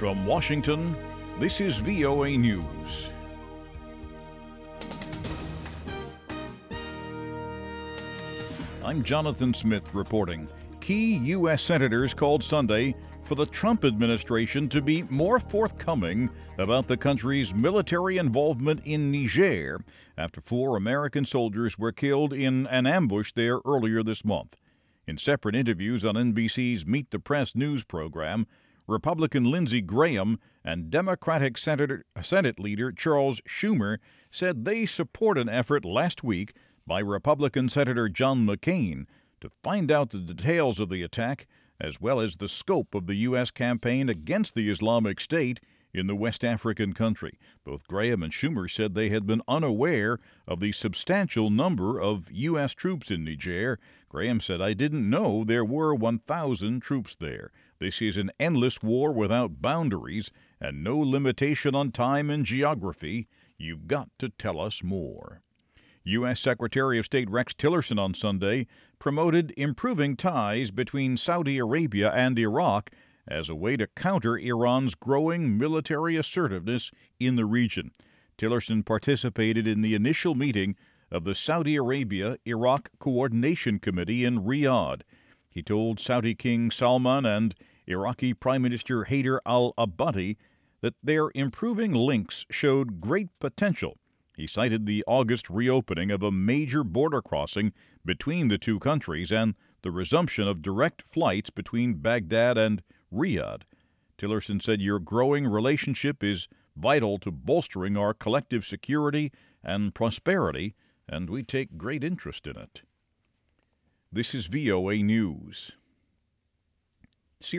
From Washington, this is VOA News. I'm Jonathan Smith reporting. Key U.S. senators called Sunday for the Trump administration to be more forthcoming about the country's military involvement in Niger after 4 American soldiers were killed in an ambush there earlier this month. In separate interviews on NBC's Meet the Press news program, Republican Lindsey Graham and Democratic Senate leader Charles Schumer said they support an effort last week by Republican Senator John McCain to find out the details of the attack as well as the scope of the U.S. campaign against the Islamic State in the West African country. Both Graham and Schumer said they had been unaware of the substantial number of U.S. troops in Niger. Graham said, "I didn't know there were 1,000 troops there. This is an endless war without boundaries and no limitation on time and geography. You've got to tell us more." U.S. Secretary of State Rex Tillerson on Sunday promoted improving ties between Saudi Arabia and Iraq as a way to counter Iran's growing military assertiveness in the region. Tillerson participated in the initial meeting of the Saudi Arabia-Iraq Coordination Committee in Riyadh. He told Saudi King Salman and Iraqi Prime Minister Haider al-Abadi that their improving links showed great potential. He cited the August reopening of a major border crossing between the two countries and the resumption of direct flights between Baghdad and Riyadh. Tillerson said, "Your growing relationship is vital to bolstering our collective security and prosperity, and we take great interest in it." This is VOA News.